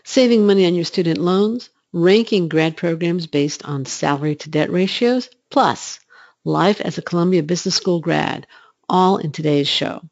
saving money on your student loans, ranking grad programs based on salary to debt ratios, plus life as a Columbia Business School grad, all in today's show.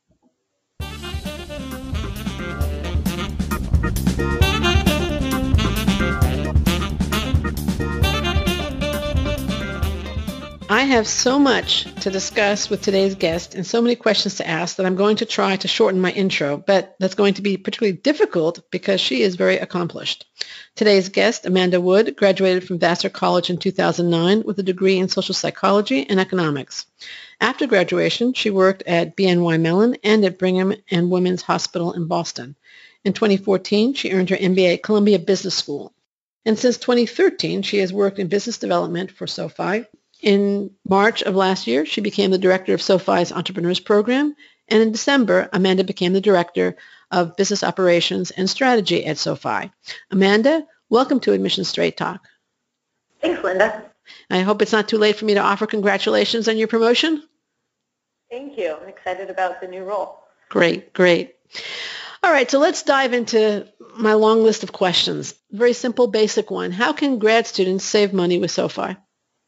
I have so much to discuss with today's guest and so many questions to ask that I'm going to try to shorten my intro, but that's going to be particularly difficult because she is very accomplished. Today's guest, Amanda Wood, graduated from Vassar College in 2009 with a degree in social psychology and economics. After graduation, she worked at BNY Mellon and at Brigham and Women's Hospital in Boston. In 2014, she earned her MBA at Columbia Business School. And since 2013, she has worked in business development for SoFi. In March of last year, she became the director of SoFi's Entrepreneurs Program, and in December, Amanda became the director of business operations and strategy at SoFi. Amanda, welcome to Admissions Straight Talk. Thanks, Linda. I hope it's not too late for me to offer congratulations on your promotion. Thank you. I'm excited about the new role. Great, great. All right, so let's dive into my long list of questions. Very simple, basic one. How can grad students save money with SoFi?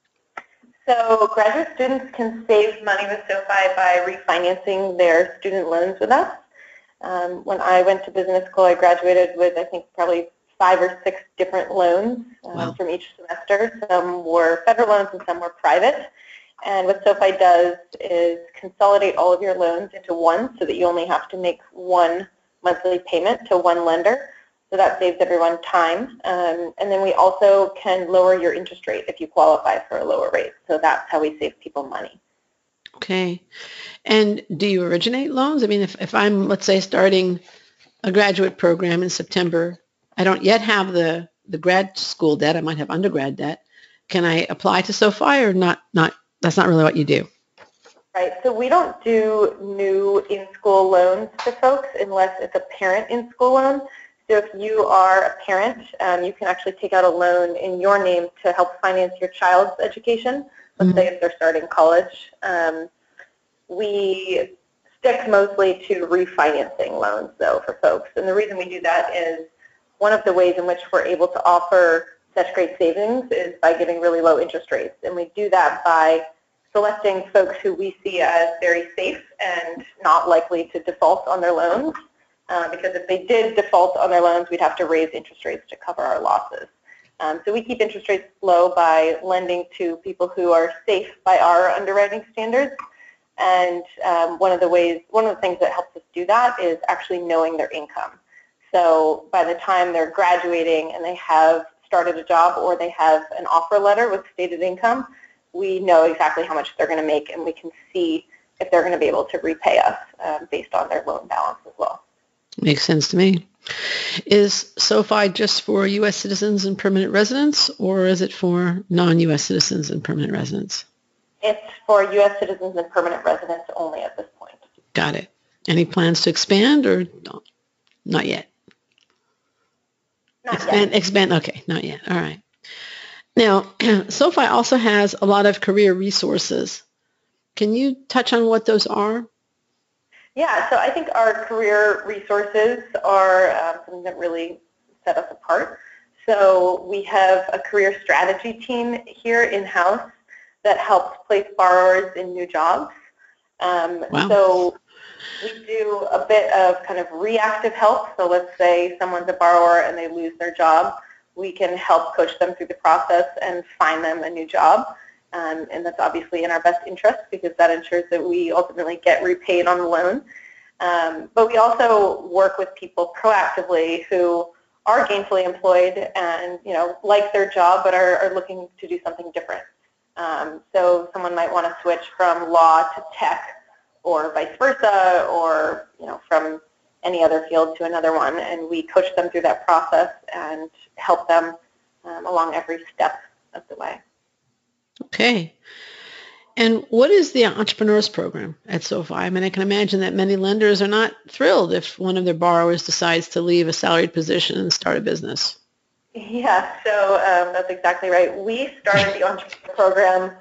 So graduate students can save money with SoFi by refinancing their student loans with us. When I went to business school, I graduated with, I think, probably 5 or 6 different loans from each semester. Some were federal loans and some were private. And what SoFi does is consolidate all of your loans into one so that you only have to make one monthly payment to one lender. So that saves everyone time. And then we also can lower your interest rate if you qualify for a lower rate. So that's how we save people money. Okay. And do you originate loans? I mean, if I'm, let's say, starting a graduate program in September, I don't yet have the grad school debt. I might have undergrad debt. Can I apply to SoFi or not? That's not really what you do. Right. So we don't do new in-school loans to folks unless it's a parent in-school loan. So if you are a parent, you can actually take out a loan in your name to help finance your child's education. Let's say if they're starting college. We stick mostly to refinancing loans, though, for folks. And the reason we do that is one of the ways in which we're able to offer such great savings is by giving really low interest rates. And we do that by selecting folks who we see as very safe and not likely to default on their loans. Because if they did default on their loans, we'd have to raise interest rates to cover our losses. So we keep interest rates low by lending to people who are safe by our underwriting standards. And one of the things that helps us do that is actually knowing their income. So by the time they're graduating and they have started a job or they have an offer letter with stated income, we know exactly how much they're going to make, and we can see if they're going to be able to repay us based on their loan balance as well. Makes sense to me. Is SoFi just for U.S. citizens and permanent residents, or is it for non-U.S. citizens and permanent residents? It's for U.S. citizens and permanent residents only at this point. Got it. Any plans to expand, or not yet? Not yet. Expand. Okay, not yet. All right. Now, SoFi also has a lot of career resources. Can you touch on what those are? Yeah, so I think our career resources are something that really set us apart. So we have a career strategy team here in-house that helps place borrowers in new jobs. Wow. So we do a bit of kind of reactive help. So let's say someone's a borrower and they lose their job. We can help coach them through the process and find them a new job. And that's obviously in our best interest because that ensures that we ultimately get repaid on the loan. But we also work with people proactively who are gainfully employed and like their job but are looking to do something different. So someone might want to switch from law to tech or vice versa, or from any other field to another one, and we coach them through that process and help them along every step of the way. Okay. And what is the Entrepreneurs Program at SoFi? I mean, I can imagine that many lenders are not thrilled if one of their borrowers decides to leave a salaried position and start a business. Yeah, so that's exactly right. We started the Entrepreneur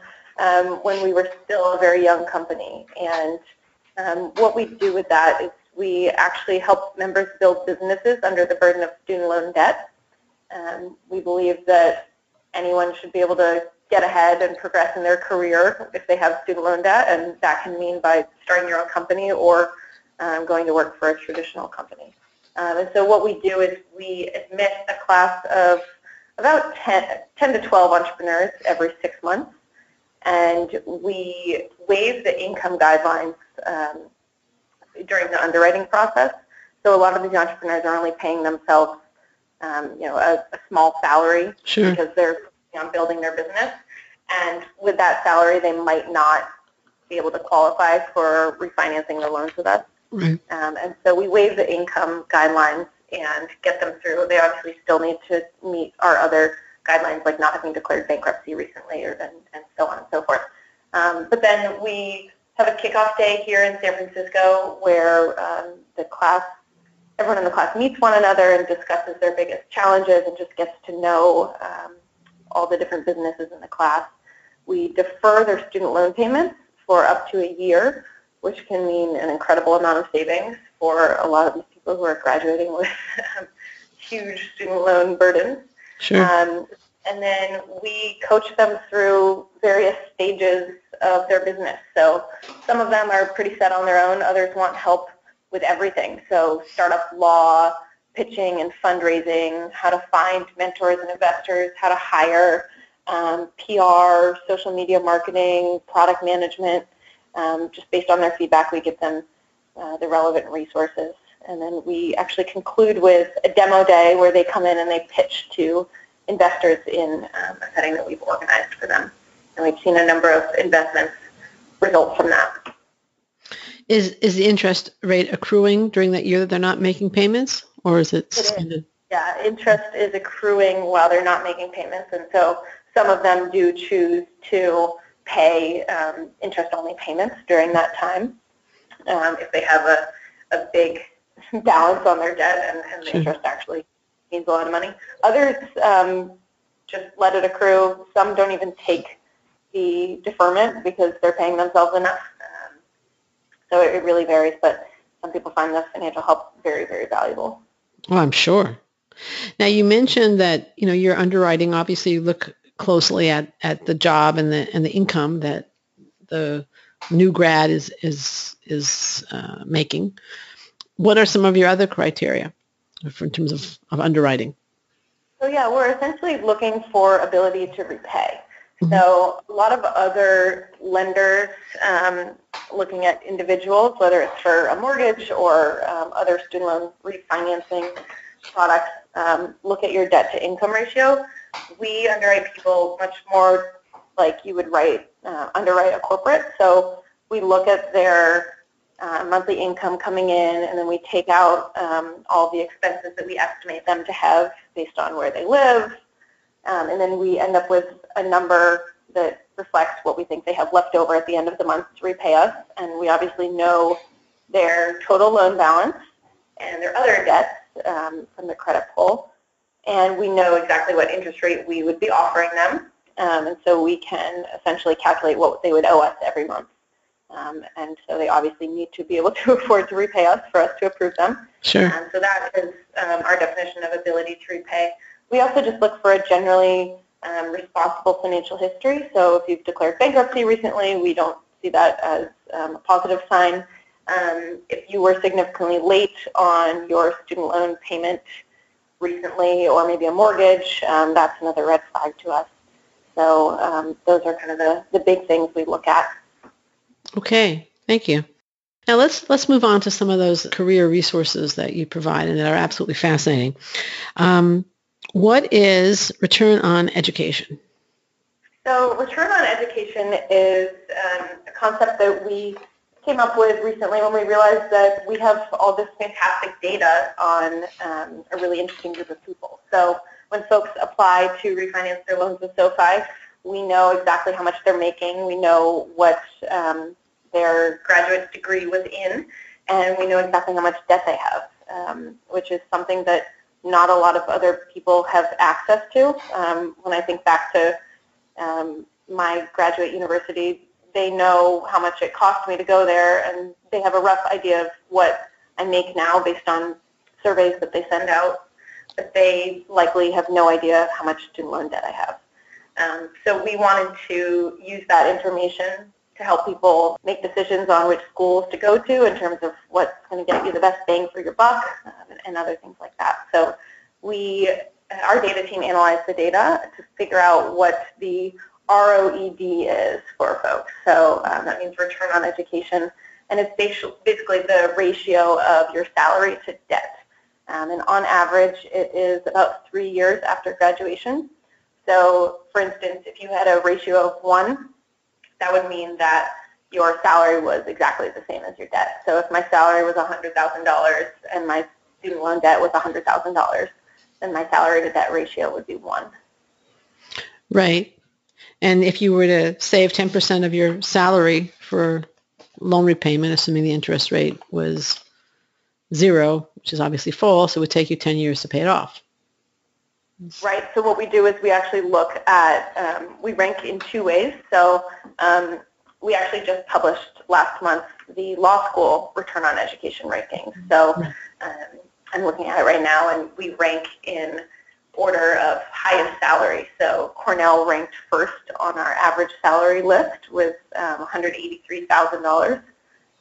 Program when we were still a very young company. And what we do with that is we actually help members build businesses under the burden of student loan debt. We believe that anyone should be able to get ahead and progress in their career if they have student loan debt, and that can mean by starting your own company or going to work for a traditional company. And so what we do is we admit a class of about 10 to 12 entrepreneurs every 6 months, and we waive the income guidelines during the underwriting process. So a lot of these entrepreneurs are only paying themselves a small salary Sure. because they're on building their business, and with that salary they might not be able to qualify for refinancing their loans with us. Right. And so we waive the income guidelines and get them through. They obviously still need to meet our other guidelines, like not having declared bankruptcy recently and so on and so forth. But then we have a kickoff day here in San Francisco where everyone in the class meets one another and discusses their biggest challenges and just gets to know all the different businesses in the class. We defer their student loan payments for up to a year, which can mean an incredible amount of savings for a lot of these people who are graduating with huge student loan burdens. Sure. And then we coach them through various stages of their business. So some of them are pretty set on their own. Others want help with everything. So startup law, pitching and fundraising, how to find mentors and investors, how to hire, PR, social media marketing, product management. Just based on their feedback, we give them the relevant resources. And then we actually conclude with a demo day where they come in and they pitch to investors in a setting that we've organized for them. And we've seen a number of investments result from that. Is the interest rate accruing during that year that they're not making payments, or is it suspended? Yeah, interest is accruing while they're not making payments, and so some of them do choose to pay interest-only payments during that time if they have a big balance on their debt and the interest actually means a lot of money. Others just let it accrue. Some don't even take the deferment because they're paying themselves enough. So it really varies, but some people find the financial help very, very valuable. Oh, I'm sure. Now, you mentioned that, your underwriting, obviously you look closely at the job and the income that the new grad is making. What are some of your other criteria in terms of underwriting? So yeah, we're essentially looking for ability to repay. Mm-hmm. So a lot of other lenders looking at individuals, whether it's for a mortgage or other student loan refinancing products, look at your debt to income ratio. We underwrite people much more like you would underwrite a corporate. So we look at their monthly income coming in, and then we take out all the expenses that we estimate them to have based on where they live, and then we end up with a number that reflects what we think they have left over at the end of the month to repay us. And we obviously know their total loan balance and their other debts from the credit pull, and we know exactly what interest rate we would be offering them, and so we can essentially calculate what they would owe us every month. And so they obviously need to be able to afford to repay us for us to approve them. Sure. So that is our definition of ability to repay. We also just look for a generally responsible financial history. So if you've declared bankruptcy recently, we don't see that as a positive sign. If you were significantly late on your student loan payment recently, or maybe a mortgage, that's another red flag to us. So those are kind of the big things we look at. Okay, thank you. Now let's move on to some of those career resources that you provide and that are absolutely fascinating. What is return on education? So return on education is a concept that we came up with recently when we realized that we have all this fantastic data on a really interesting group of people. So when folks apply to refinance their loans with SoFi, we know exactly how much they're making. We know what their graduate degree was in, and we know exactly how much debt they have, which is something that not a lot of other people have access to. When I think back to my graduate university, they know how much it cost me to go there, and they have a rough idea of what I make now based on surveys that they send out, but they likely have no idea how much student loan debt I have. So we wanted to use that information to help people make decisions on which schools to go to in terms of what's going to get you the best bang for your buck and other things like that. So our data team analyzed the data to figure out what the ROED is for folks. So that means return on education, and it's basically the ratio of your salary to debt. And on average, it is about 3 years after graduation. So, for instance, if you had a ratio of 1, that would mean that your salary was exactly the same as your debt. So if my salary was $100,000 and my student loan debt was $100,000, then my salary to debt ratio would be 1. Right. And if you were to save 10% of your salary for loan repayment, assuming the interest rate was 0, which is obviously false, it would take you 10 years to pay it off. Right. So what we do is we actually look at, we rank in 2 ways. So we actually just published last month the law school return on education rankings. So I'm looking at it right now, and we rank in order of highest salary. So Cornell ranked first on our average salary list with $183,000.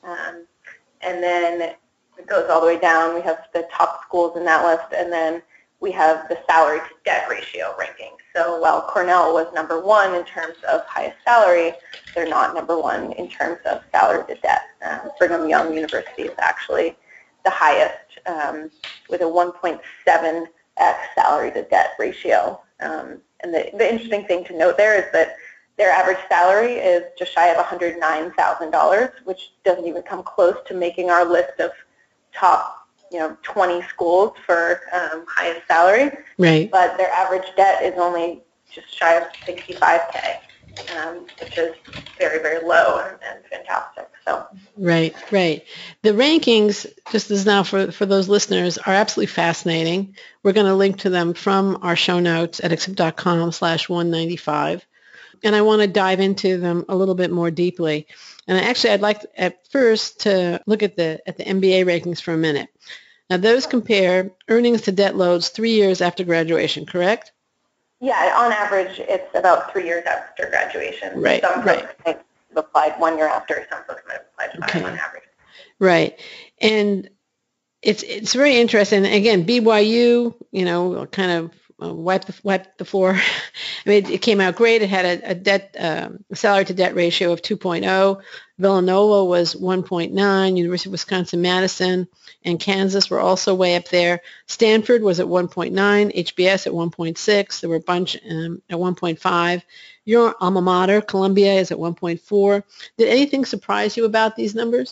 And then it goes all the way down. We have the top schools in that list, and then we have the salary to debt ratio ranking. So while Cornell was number 1 in terms of highest salary, they're not number 1 in terms of salary to debt. Brigham Young University is actually the highest with a 1.7x salary to debt ratio. And the interesting thing to note there is that their average salary is just shy of $109,000, which doesn't even come close to making our list of top 20 schools for highest salary. Right. But their average debt is only just shy of $65K, which is very, very low and fantastic. So. Right. The rankings, just as now for those listeners, are absolutely fascinating. We're going to link to them from our show notes at accept.com/195. And I want to dive into them a little bit more deeply. And actually, I'd like at first to look at the MBA rankings for a minute. Now, those compare earnings to debt loads 3 years after graduation, correct? Yeah, on average, it's about 3 years after graduation. Right. Some folks might have applied 1 year after. Some folks might have applied 5 on average. Right. And it's very interesting. Again, BYU, kind of wipe the floor. I mean, it came out great. It had a debt salary to debt ratio of 2.0. Villanova was 1.9. University of Wisconsin-Madison and Kansas were also way up there. Stanford was at 1.9. HBS at 1.6. There were a bunch at 1.5. Your alma mater, Columbia, is at 1.4. Did anything surprise you about these numbers?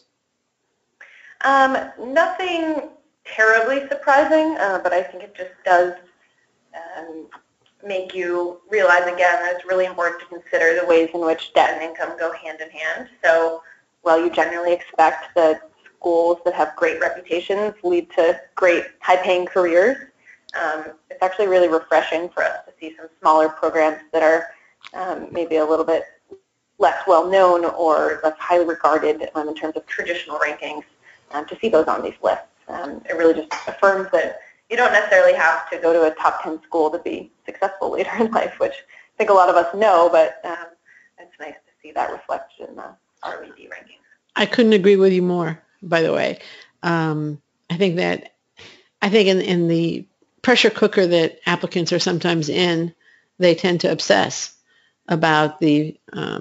Nothing terribly surprising, but I think it just does make you realize again that it's really important to consider the ways in which debt and income go hand in hand. So while you generally expect that schools that have great reputations lead to great high-paying careers, it's actually really refreshing for us to see some smaller programs that are maybe a little bit less well-known or less highly regarded in terms of traditional rankings, to see those on these lists. It really just affirms that you don't necessarily have to go to a top 10 school to be successful later in life, which I think a lot of us know, but it's nice to see that reflected in the ROED rankings. I couldn't agree with you more, by the way. I think in the pressure cooker that applicants are sometimes in, they tend to obsess about the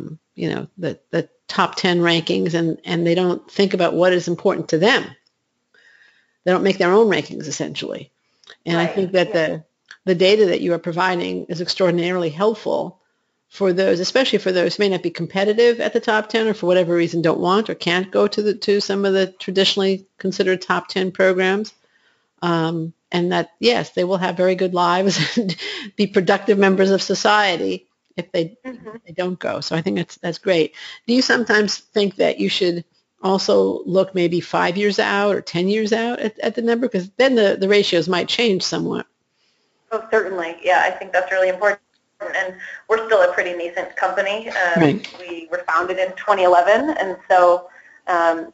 top 10 rankings, and they don't think about what is important to them. They don't make their own rankings, essentially. And right. I think that the data that you are providing is extraordinarily helpful for those, especially for those who may not be competitive at the top 10 or for whatever reason don't want or can't go to some of the traditionally considered top 10 programs. And that, yes, they will have very good lives and be productive members of society if they don't go. So I think that's great. Do you sometimes think that you should also look maybe 5 years out or 10 years out at the number? Because then the ratios might change somewhat. Oh, certainly. Yeah, I think that's really important. And we're still a pretty nascent company. Right. We were founded in 2011, and so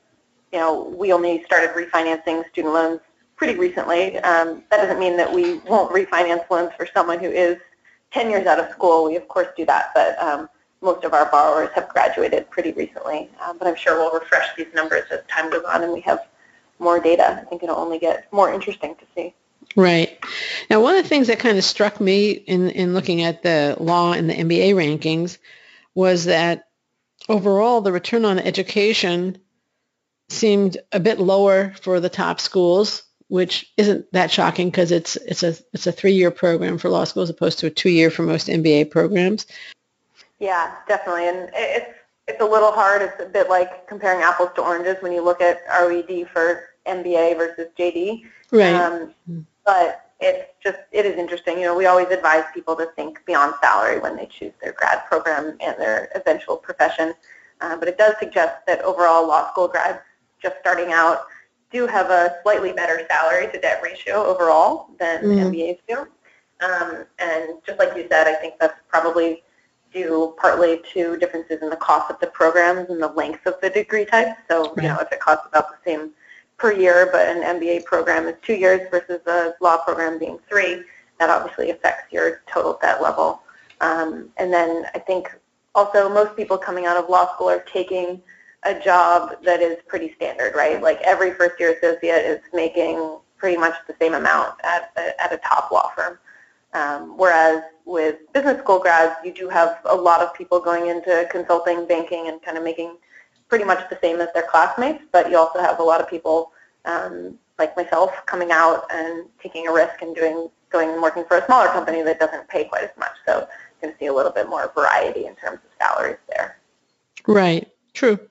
we only started refinancing student loans pretty recently. That doesn't mean that we won't refinance loans for someone who is 10 years out of school. We, of course, do that, but most of our borrowers have graduated pretty recently. But I'm sure we'll refresh these numbers as time goes on and we have more data. I think it'll only get more interesting to see. Right. Now, one of the things that kind of struck me in looking at the law and the MBA rankings was that overall the return on education seemed a bit lower for the top schools, which isn't that shocking because it's a 3-year program for law school as opposed to a 2-year for most MBA programs. Yeah, definitely. And it's a little hard. It's a bit like comparing apples to oranges when you look at ROED for MBA versus JD. Right. But it is interesting. We always advise people to think beyond salary when they choose their grad program and their eventual profession. But it does suggest that overall law school grads just starting out do have a slightly better salary to debt ratio overall than MBAs do. And just like you said, I think that's probably due partly to differences in the cost of the programs and the length of the degree type. So, if it costs about the same per year, but an MBA program is 2 years versus a law program being 3, that obviously affects your total debt level. And then I think also most people coming out of law school are taking a job that is pretty standard, right? Like every first-year associate is making pretty much the same amount at a top law firm. Whereas with business school grads, you do have a lot of people going into consulting, banking, and kind of making pretty much the same as their classmates, but you also have a lot of people like myself coming out and taking a risk and going and working for a smaller company that doesn't pay quite as much. So you're going to see a little bit more variety in terms of salaries there. Right. True.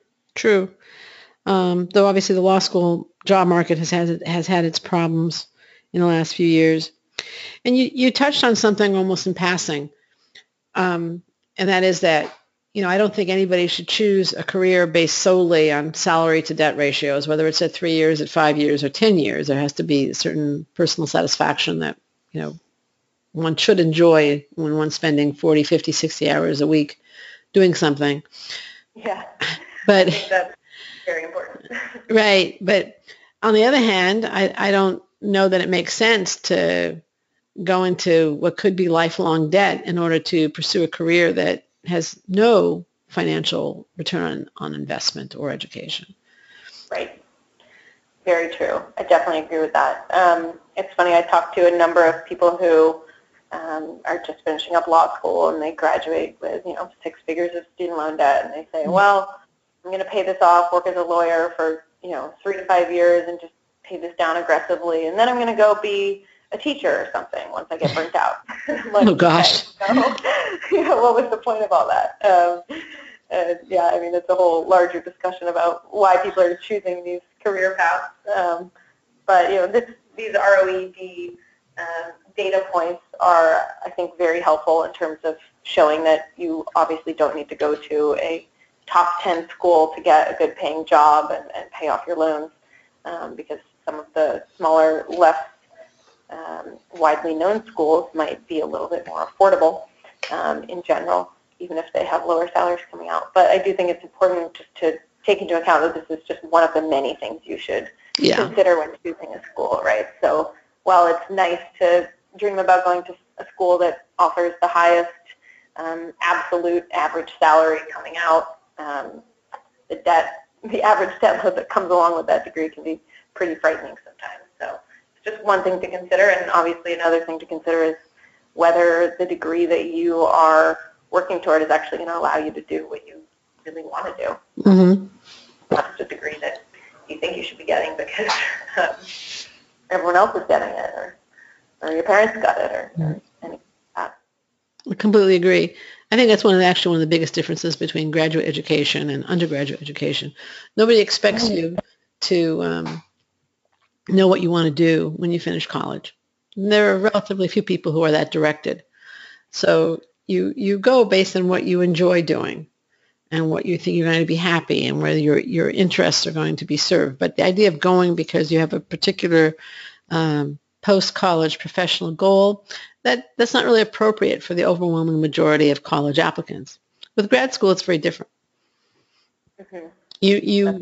Though obviously the law school job market has had its problems in the last few years. And you touched on something almost in passing, and that is that, I don't think anybody should choose a career based solely on salary to debt ratios, whether it's at 3 years, at 5 years, or 10 years. There has to be a certain personal satisfaction that, one should enjoy when one's spending 40, 50, 60 hours a week doing something. Yeah, but I think that's very important. Right, but on the other hand, I don't know that it makes sense to go into what could be lifelong debt in order to pursue a career that has no financial return on investment or education. Right. Very true. I definitely agree with that. It's funny, I talked to a number of people who are just finishing up law school and they graduate with, 6 figures of student loan debt, and they say, well, I'm going to pay this off, work as a lawyer for, 3 to 5 years and just pay this down aggressively, and then I'm going to go be a teacher or something once I get burnt out. Like, oh, gosh. Okay, so, what was the point of all that? It's a whole larger discussion about why people are choosing these career paths. But, these ROED data points are, I think, very helpful in terms of showing that you obviously don't need to go to a top 10 school to get a good paying job and pay off your loans, because some of the smaller, less widely known schools might be a little bit more affordable in general, even if they have lower salaries coming out. But I do think it's important just to take into account that this is just one of the many things you should consider when choosing a school, right? So while it's nice to dream about going to a school that offers the highest absolute average salary coming out, the average debt load that comes along with that degree can be pretty frightening sometimes. So it's just one thing to consider, and obviously another thing to consider is whether the degree that you are working toward is actually going to allow you to do what you really want to do. Mm-hmm. Not just a degree that you think you should be getting because everyone else is getting it, or your parents got it, or anything like that. I completely agree. I think that's one of the biggest differences between graduate education and undergraduate education. Nobody expects you to know what you want to do when you finish college. And there are relatively few people who are that directed. So you go based on what you enjoy doing and what you think you're going to be happy and whether your interests are going to be served. But the idea of going because you have a particular post-college professional goal, that's not really appropriate for the overwhelming majority of college applicants. With grad school, it's very different. Mm-hmm. That's right.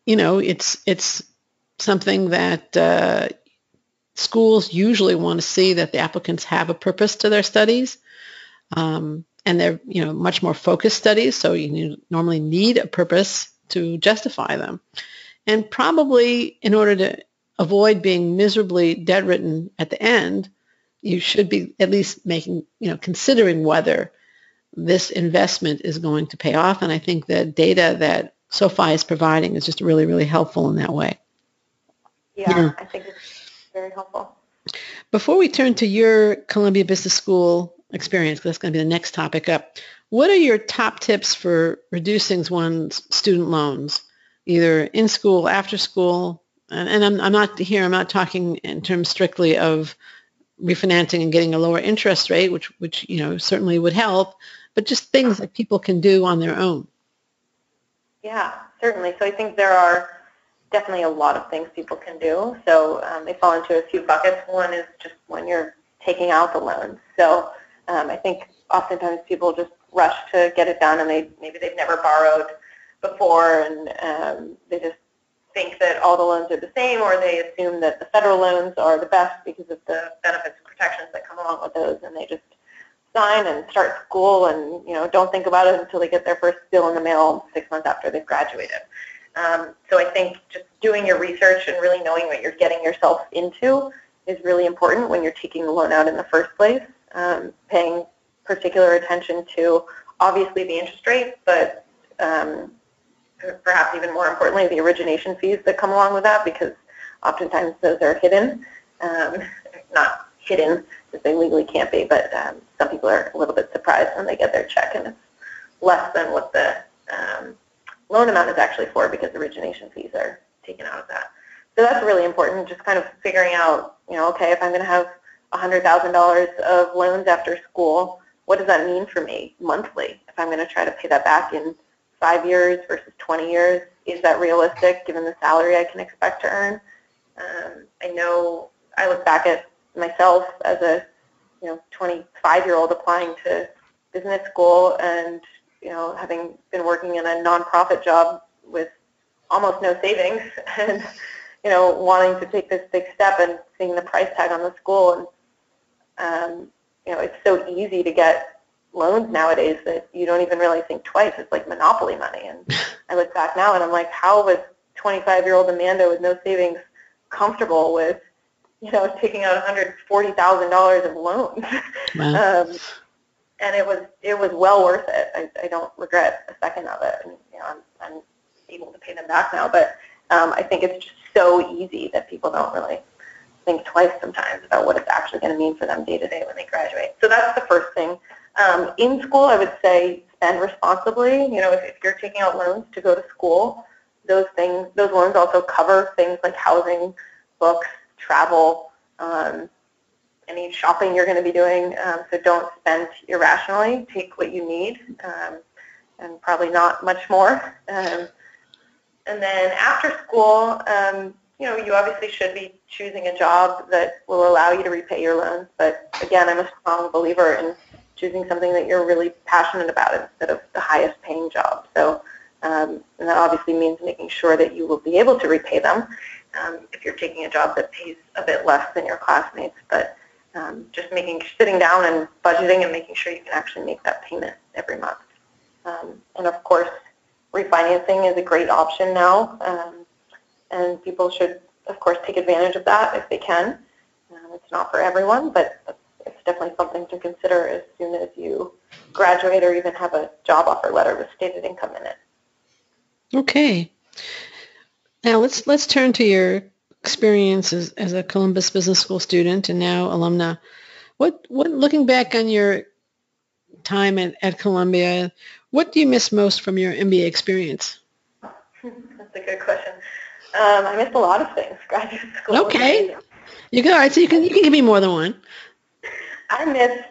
it's something that schools usually want to see, that the applicants have a purpose to their studies, and they're much more focused studies. So you normally need a purpose to justify them, and probably in order to avoid being miserably debt-ridden at the end, you should be at least considering whether this investment is going to pay off. And I think the data that SoFi is providing is just really, really helpful in that way. Yeah, I think it's very helpful. Before we turn to your Columbia Business School experience, because that's going to be the next topic up, what are your top tips for reducing one's student loans, either in school, after school? And I'm not talking in terms strictly of refinancing and getting a lower interest rate, which certainly would help, but just things that people can do on their own. Yeah, certainly. So I think there are definitely a lot of things people can do. So they fall into a few buckets. One is just when you're taking out the loans. So I think oftentimes people just rush to get it done, and maybe they've never borrowed before, and they just think that all the loans are the same, or they assume that the federal loans are the best because of the benefits and protections that come along with those, and they just sign and start school and don't think about it until they get their first bill in the mail 6 months after they've graduated. So I think just doing your research and really knowing what you're getting yourself into is really important when you're taking the loan out in the first place. Paying particular attention to obviously the interest rate, but perhaps even more importantly, the origination fees that come along with that, because oftentimes those are hidden. Not hidden, because they legally can't be, but some people are a little bit surprised when they get their check and it's less than what the loan amount is actually for, because origination fees are taken out of that. So that's really important, just kind of figuring out, okay, if I'm going to have $100,000 of loans after school, what does that mean for me monthly? If I'm going to try to pay that back in 5 years versus 20 years, is that realistic given the salary I can expect to earn? I know I look back at myself as a 25-year-old applying to business school, and having been working in a nonprofit job with almost no savings, and wanting to take this big step and seeing the price tag on the school, and it's so easy to get loans nowadays that you don't even really think twice. It's like monopoly money. And I look back now and I'm like, how was 25-year-old Amanda with no savings comfortable with, taking out $140,000 of loans? Wow. And it was well worth it. I don't regret a second of it. And, I'm able to pay them back now. But I think it's just so easy that people don't really think twice sometimes about what it's actually going to mean for them day to day when they graduate. So that's the first thing. In school, I would say spend responsibly. If you're taking out loans to go to school, those loans also cover things like housing, books, travel, any shopping you're going to be doing. So don't spend irrationally. Take what you need, and probably not much more. And then after school, you obviously should be choosing a job that will allow you to repay your loans. But again, I'm a strong believer in choosing something that you're really passionate about instead of the highest paying job. So, and that obviously means making sure that you will be able to repay them if you're taking a job that pays a bit less than your classmates. But just sitting down and budgeting and making sure you can actually make that payment every month. And of course, refinancing is a great option now, and people should, of course, take advantage of that if they can. It's not for everyone, but it's definitely something to consider as soon as you graduate or even have a job offer letter with stated income in it. Okay. Now let's turn to your experience as a Columbus Business School student and now alumna. What looking back on your time at Columbia, what do you miss most from your MBA experience? That's a good question. I missed a lot of things. Graduate school. Okay. You go. All right. So you can give me more than one. I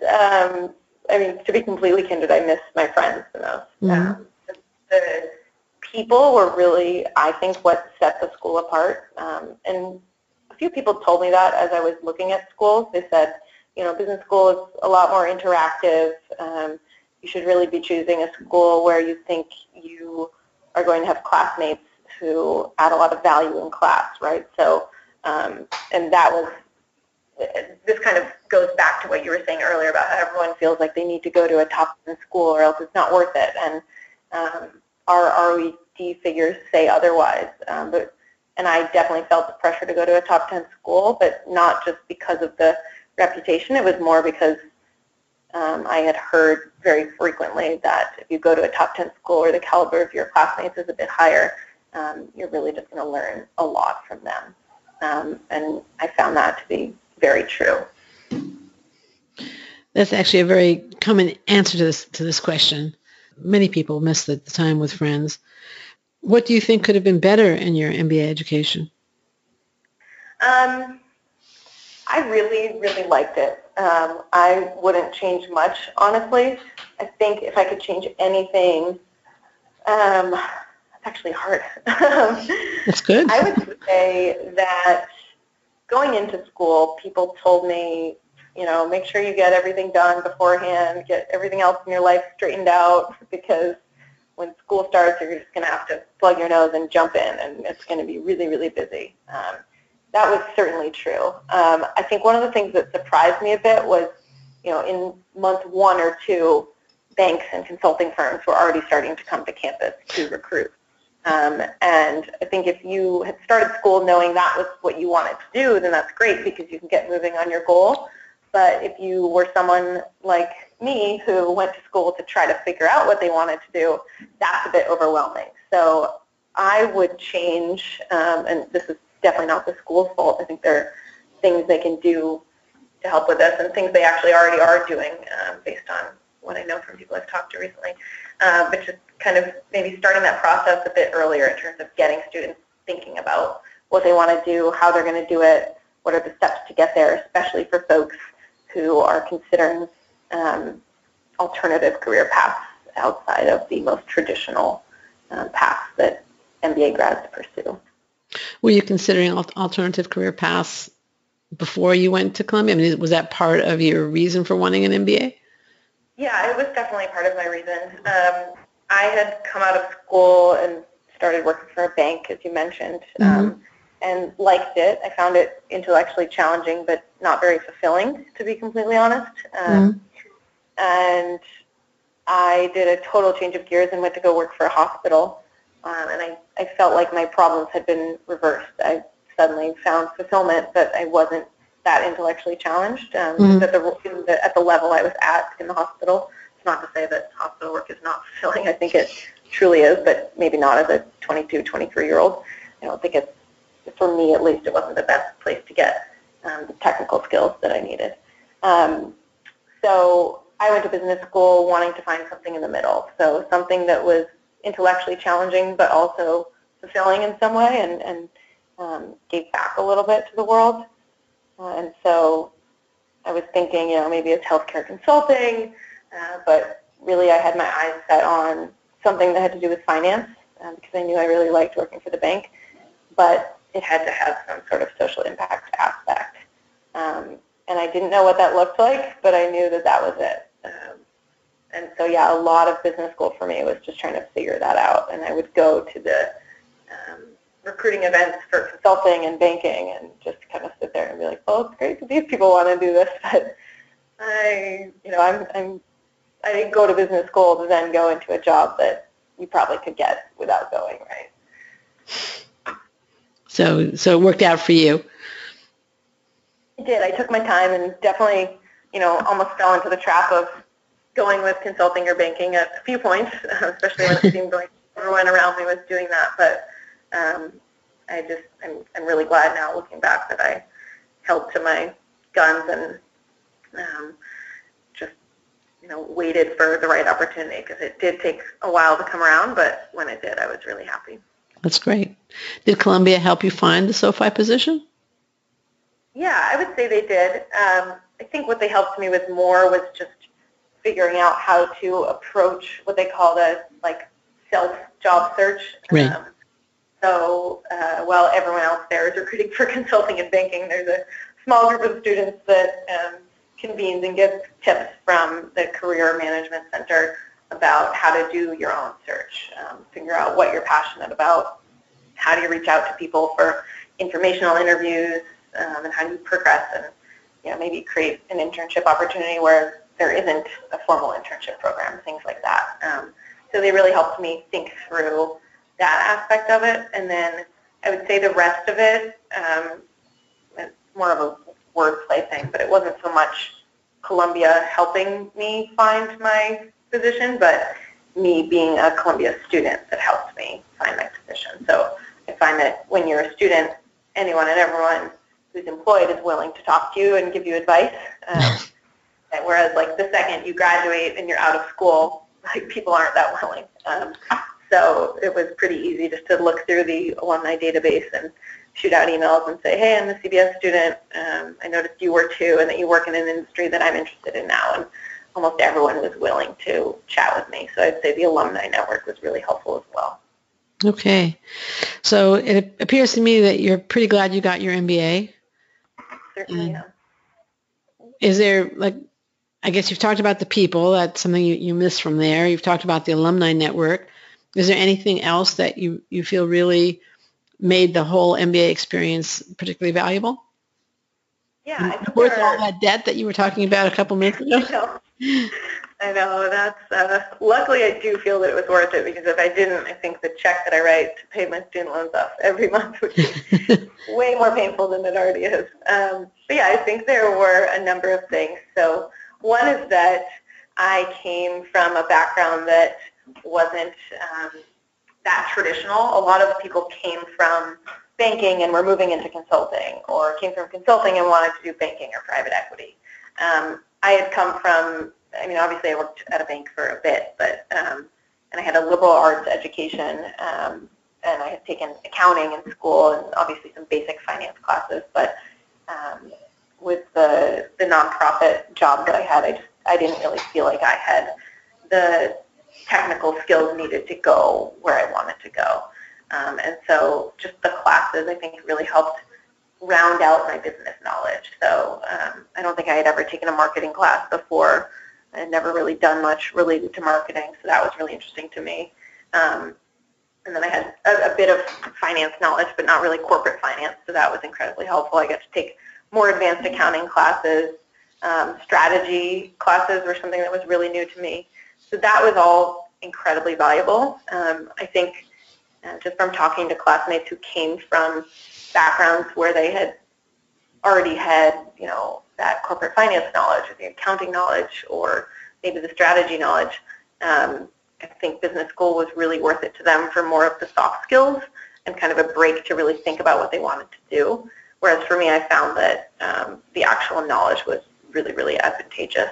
miss. To be completely candid, I miss my friends the most. Mm-hmm. The people were really, I think, what set the school apart. And a few people told me that as I was looking at schools. They said, business school is a lot more interactive. You should really be choosing a school where you think you are going to have classmates who add a lot of value in class, right? So, and that was, this kind of goes back to what you were saying earlier about how everyone feels like they need to go to a top 10 school or else it's not worth it. And our ROED figures say otherwise. And I definitely felt the pressure to go to a top 10 school, but not just because of the reputation. It was more because I had heard very frequently that if you go to a top 10 school where the caliber of your classmates is a bit higher, you're really just going to learn a lot from them. And I found that to be very true. That's actually a very common answer to this question. Many people miss the time with friends. What do you think could have been better in your MBA education? I really, really liked it. I wouldn't change much, honestly. I think if I could change anything, it's actually hard. That's good. I would say that going into school, people told me, make sure you get everything done beforehand, get everything else in your life straightened out, because when school starts, you're just going to have to plug your nose and jump in, and it's going to be really, really busy. That was certainly true. I think one of the things that surprised me a bit was, in month 1 or 2, banks and consulting firms were already starting to come to campus to recruit. And I think if you had started school knowing that was what you wanted to do, then that's great because you can get moving on your goal. But if you were someone like me who went to school to try to figure out what they wanted to do, that's a bit overwhelming. So I would change, and this is definitely not the school's fault. I think there are things they can do to help with this and things they actually already are doing based on what I know from people I've talked to recently. But just kind of maybe starting that process a bit earlier in terms of getting students thinking about what they want to do, how they're going to do it, what are the steps to get there, especially for folks who are considering alternative career paths outside of the most traditional paths that MBA grads pursue. Were you considering alternative career paths before you went to Columbia? I mean, was that part of your reason for wanting an MBA? Yeah, it was definitely part of my reason. I had come out of school and started working for a bank, as you mentioned, and liked it. I found it intellectually challenging, but not very fulfilling, to be completely honest. And I did a total change of gears and went to go work for a hospital. And I felt like my problems had been reversed. I suddenly found fulfillment, but I wasn't that intellectually challenged at the level I was at in the hospital. It's not to say that hospital work is not fulfilling. I think it truly is, but maybe not as a 22, 23-year-old. I don't think it's, for me at least, it wasn't the best place to get the technical skills that I needed. So I went to business school wanting to find something in the middle. So something that was intellectually challenging but also fulfilling in some way and gave back a little bit to the world. And so I was thinking, maybe it's healthcare consulting, but really I had my eyes set on something that had to do with finance because I knew I really liked working for the bank, but it had to have some sort of social impact aspect. And I didn't know what that looked like, but I knew that that was it. And so, yeah, a lot of business school for me was just trying to figure that out. And I would go to the recruiting events for consulting and banking and just kind of sit there and be like, well, it's great that these people want to do this, but I didn't go to business school to then go into a job that you probably could get without going, right? So it worked out for you. It did. I took my time and definitely, almost fell into the trap of going with consulting or banking at a few points, especially when it seemed like everyone around me was doing that. But I'm really glad now, looking back, that I held to my guns and just waited for the right opportunity, because it did take a while to come around, but when it did, I was really happy. That's great. Did Columbia help you find the SoFi position? Yeah, I would say they did. I think what they helped me with more was just figuring out how to approach what they call the self-job search. Right. So while everyone else there is recruiting for consulting and banking, there's a small group of students that convenes and gets tips from the Career Management Center about how to do your own search, figure out what you're passionate about, how do you reach out to people for informational interviews, and how do you progress and maybe create an internship opportunity where there isn't a formal internship program, things like that. So they really helped me think through that aspect of it. And then I would say the rest of it, it's more of a wordplay thing, but it wasn't so much Columbia helping me find my position, but me being a Columbia student that helped me find my position. So I find that when you're a student, anyone and everyone who's employed is willing to talk to you and give you advice. Whereas like the second you graduate and you're out of school, like people aren't that willing. So it was pretty easy just to look through the alumni database and shoot out emails and say, hey, I'm a CBS student. I noticed you were too, and that you work in an industry that I'm interested in now. And almost everyone was willing to chat with me. So I'd say the alumni network was really helpful as well. Okay. So it appears to me that you're pretty glad you got your MBA. Certainly, yeah. Is there, like, I guess you've talked about the people. That's something you miss from there. You've talked about the alumni network. Is there anything else that you feel really made the whole MBA experience particularly valuable? Yeah, I think worth all that debt that you were talking about a couple minutes ago. I know. That's luckily I do feel that it was worth it, because if I didn't, I think the check that I write to pay my student loans off every month would be way more painful than it already is. But yeah, I think there were a number of things. So one is that I came from a background that wasn't that traditional. A lot of people came from banking and were moving into consulting, or came from consulting and wanted to do banking or private equity. I had come from, I mean, obviously I worked at a bank for a bit, but and I had a liberal arts education, and I had taken accounting in school and obviously some basic finance classes. But with the nonprofit job that I had, I didn't really feel like I had the technical skills needed to go where I wanted to go. And so just the classes, I think, really helped round out my business knowledge. So I don't think I had ever taken a marketing class before. I had never really done much related to marketing, so that was really interesting to me. And then I had a bit of finance knowledge, but not really corporate finance, so that was incredibly helpful. I got to take more advanced accounting classes. Strategy classes were something that was really new to me. So that was all incredibly valuable. I think just from talking to classmates who came from backgrounds where they had already had, that corporate finance knowledge, or the accounting knowledge, or maybe the strategy knowledge, I think business school was really worth it to them for more of the soft skills and kind of a break to really think about what they wanted to do. Whereas for me, I found that the actual knowledge was really, really advantageous.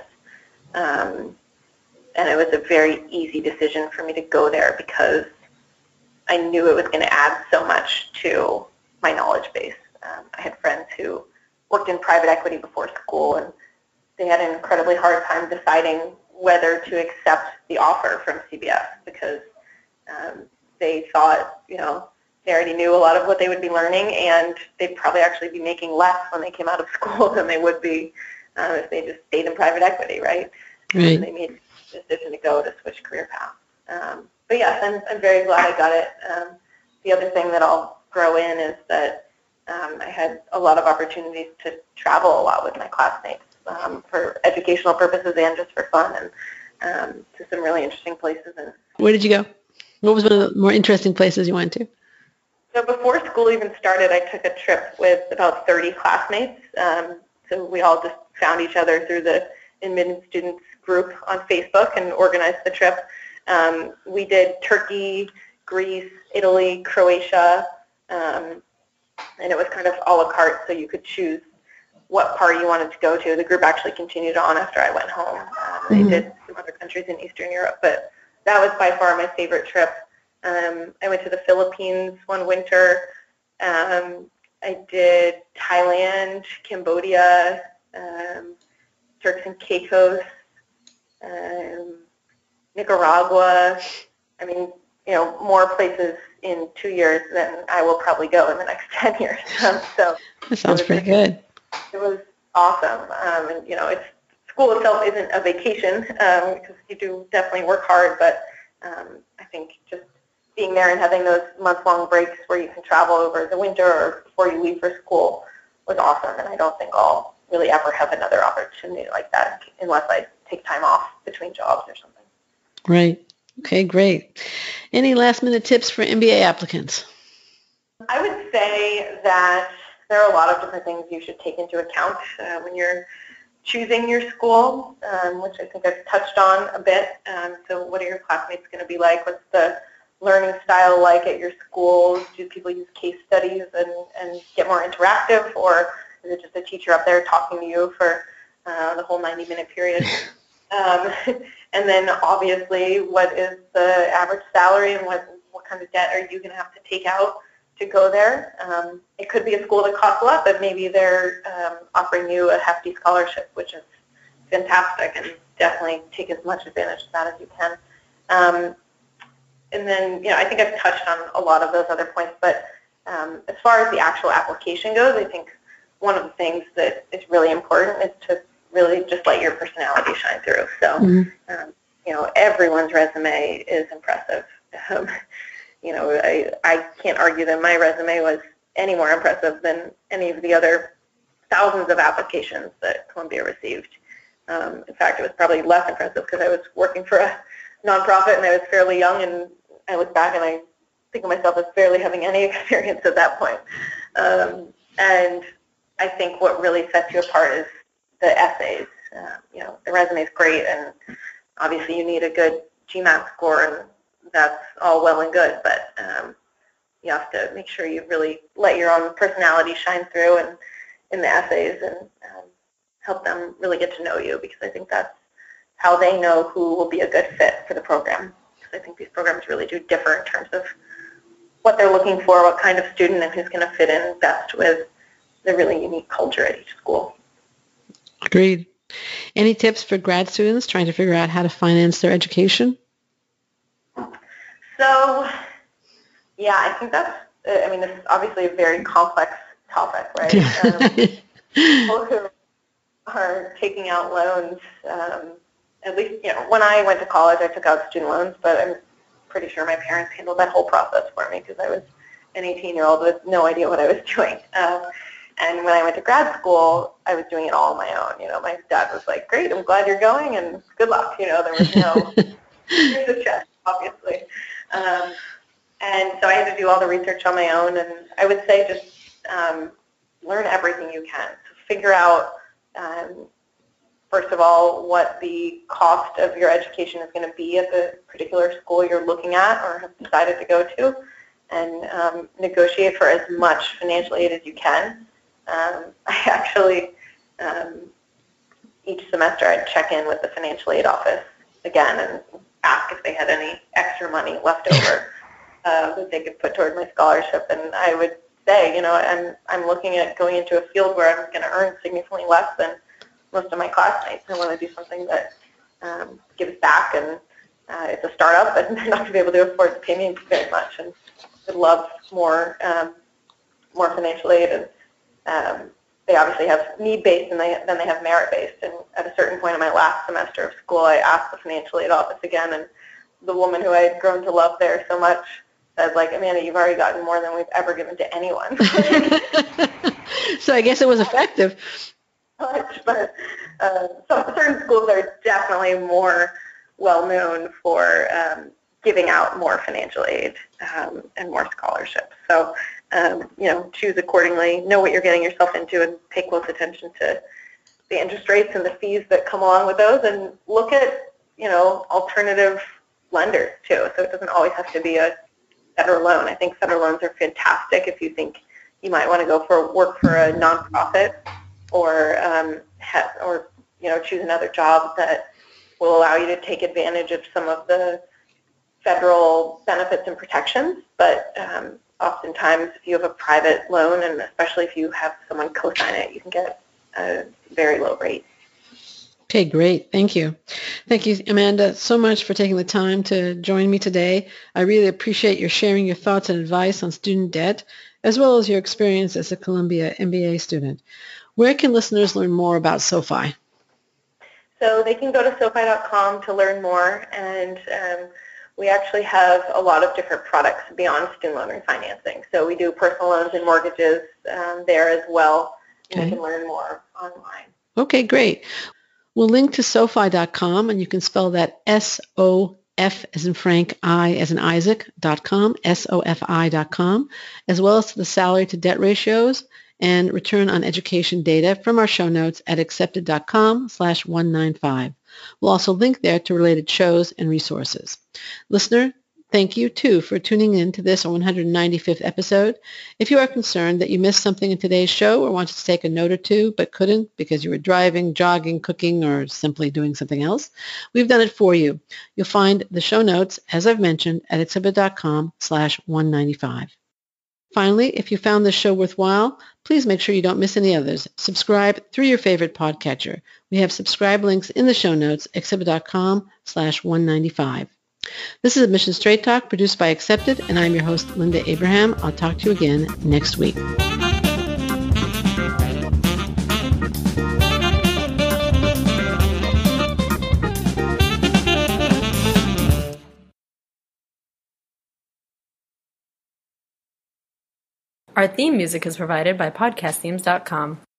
And it was a very easy decision for me to go there because I knew it was going to add so much to my knowledge base. I had friends who worked in private equity before school, and they had an incredibly hard time deciding whether to accept the offer from CBS because they thought, they already knew a lot of what they would be learning, and they'd probably actually be making less when they came out of school than they would be if they just stayed in private equity, right? Right. They made the decision to go to switch career paths. But yes, I'm very glad I got it. The other thing that I'll throw in is that I had a lot of opportunities to travel a lot with my classmates for educational purposes and just for fun, and to some really interesting places. And where did you go? What was one of the more interesting places you went to? So before school even started, I took a trip with about 30 classmates. So we all just found each other through the admitted students group on Facebook and organized the trip. We did Turkey, Greece, Italy, Croatia, and it was kind of a la carte, so you could choose what part you wanted to go to. The group actually continued on after I went home. They did some other countries in Eastern Europe, but that was by far my favorite trip. I went to the Philippines one winter. I did Thailand, Cambodia, Turks and Caicos, Nicaragua. I mean, more places in 2 years than I will probably go in the next 10 years. So that sounds pretty good. It was awesome. And, school itself isn't a vacation because you do definitely work hard, but I think just being there and having those month-long breaks where you can travel over the winter or before you leave for school was awesome, and I don't think I'll really ever have another opportunity like that unless I take time off between jobs or something. Right. Okay, great. Any last-minute tips for MBA applicants? I would say that there are a lot of different things you should take into account when you're choosing your school, which I think I've touched on a bit. So what are your classmates going to be like? What's the learning style like at your school? Do people use case studies and get more interactive, or is it just a teacher up there talking to you for the whole 90-minute period? And then obviously, what is the average salary and what kind of debt are you going to have to take out to go there? It could be a school that costs a lot, but maybe they're offering you a hefty scholarship, which is fantastic, and definitely take as much advantage of that as you can. And then, I think I've touched on a lot of those other points, but as far as the actual application goes, I think one of the things that is really important is to really just let your personality shine through. So, everyone's resume is impressive. I can't argue that my resume was any more impressive than any of the other thousands of applications that Columbia received. In fact, it was probably less impressive because I was working for a nonprofit and I was fairly young, and I look back and I think of myself as barely having any experience at that point. And I think what really sets you apart is the essays. The resume is great, and obviously you need a good GMAT score, and that's all well and good, but you have to make sure you really let your own personality shine through and in the essays, and help them really get to know you, because I think that's how they know who will be a good fit for the program. Because I think these programs really do differ in terms of what they're looking for, what kind of student, and who's going to fit in best with the really unique culture at each school. Agreed. Any tips for grad students trying to figure out how to finance their education? So, I think that's, this is obviously a very complex topic, right? People who are taking out loans, at least, when I went to college, I took out student loans, but I'm pretty sure my parents handled that whole process for me because I was an 18-year-old with no idea what I was doing. And when I went to grad school, I was doing it all on my own. My dad was like, great, I'm glad you're going, and good luck. There was no, here's the check, obviously. And so I had to do all the research on my own, and I would say just learn everything you can. So figure out, first of all, what the cost of your education is going to be at the particular school you're looking at or have decided to go to, and negotiate for as much financial aid as you can. I actually, each semester I'd check in with the financial aid office again and ask if they had any extra money left over that they could put toward my scholarship. And I would say, I'm looking at going into a field where I'm going to earn significantly less than most of my classmates. I want to do something that gives back, and it's a startup, and they're not going to be able to afford to pay me very much, and would love more financial aid. And they obviously have need-based, and then they have merit-based. And at a certain point in my last semester of school, I asked the financial aid office again, and the woman who I had grown to love there so much said, Amanda, you've already gotten more than we've ever given to anyone. So I guess it was effective. But certain schools are definitely more well-known for giving out more financial aid and more scholarships. So, choose accordingly, know what you're getting yourself into, and pay close attention to the interest rates and the fees that come along with those, and look at, alternative lenders too. So it doesn't always have to be a federal loan. I think federal loans are fantastic if you think you might want to go work for a nonprofit, or choose another job that will allow you to take advantage of some of the federal benefits and protections. But oftentimes, if you have a private loan, and especially if you have someone co-sign it, you can get a very low rate. Okay, great. Thank you. Thank you, Amanda, so much for taking the time to join me today. I really appreciate your sharing your thoughts and advice on student debt, as well as your experience as a Columbia MBA student. Where can listeners learn more about SoFi? So they can go to SoFi.com to learn more, and we actually have a lot of different products beyond student loan refinancing. So we do personal loans and mortgages there as well. Okay. And you can learn more online. Okay, great. We'll link to SoFi.com, and you can spell that SOF as in Frank, I as in Isaac.com, SOFI.com, as well as to the salary to debt ratios and return on education data from our show notes at accepted.com/195. We'll also link there to related shows and resources. Listener, thank you, too, for tuning in to this 195th episode. If you are concerned that you missed something in today's show or wanted to take a note or two but couldn't because you were driving, jogging, cooking, or simply doing something else, we've done it for you. You'll find the show notes, as I've mentioned, at accepted.com/195. Finally, if you found this show worthwhile, please make sure you don't miss any others. Subscribe through your favorite podcatcher. We have subscribe links in the show notes, accepted.com/195. This is Admission Straight Talk, produced by Accepted, and I'm your host, Linda Abraham. I'll talk to you again next week. Our theme music is provided by podcastthemes.com.